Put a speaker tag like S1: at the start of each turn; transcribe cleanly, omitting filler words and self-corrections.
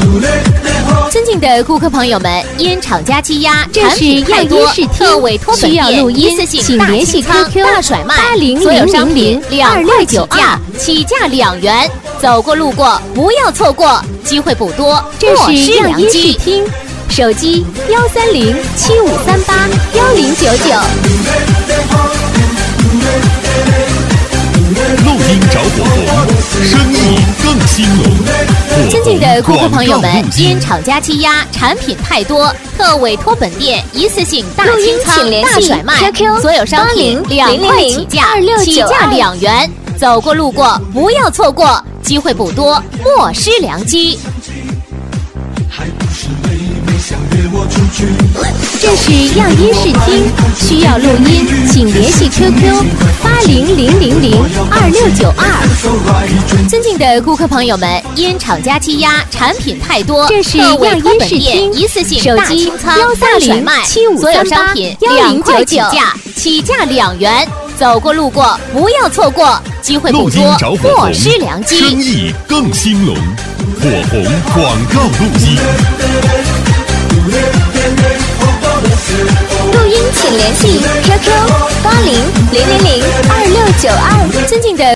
S1: 尊敬的顾客朋友们，因厂家积压，
S2: 这是样音试听，
S1: 委托本
S2: 需要录音，请联系 QQ
S1: 大甩卖
S2: 8000
S1: 所有商品2块起价，起价2元。走过路过不要错过，机会不多，
S2: 这是样音试
S1: 试
S2: 听，手机13075381099。
S3: 录音找火红，生意更兴隆。
S1: 尊敬的顾客朋友们，因厂家积压，产品太多，特委托本店一次性大清仓、大甩卖，所有商品2块起价，起价2元。走过路过不要错过，机会不多，莫失良机。
S2: 这是样音试听，需要录音，请联系 QQ 800002692。
S1: 尊敬的顾客朋友们，因厂家积压，产品太多，
S2: 这是样音试听，
S1: 一次性大
S2: 手机
S1: 清仓、大甩卖，所有商品2块起价，起价2元。走过路过不要错过，机会不
S3: 录音
S1: 多，
S3: 找火红，
S1: 莫失良机。
S3: 生意更兴隆。火红广告录音。
S2: 录音请联系 QQ80002692。尊敬的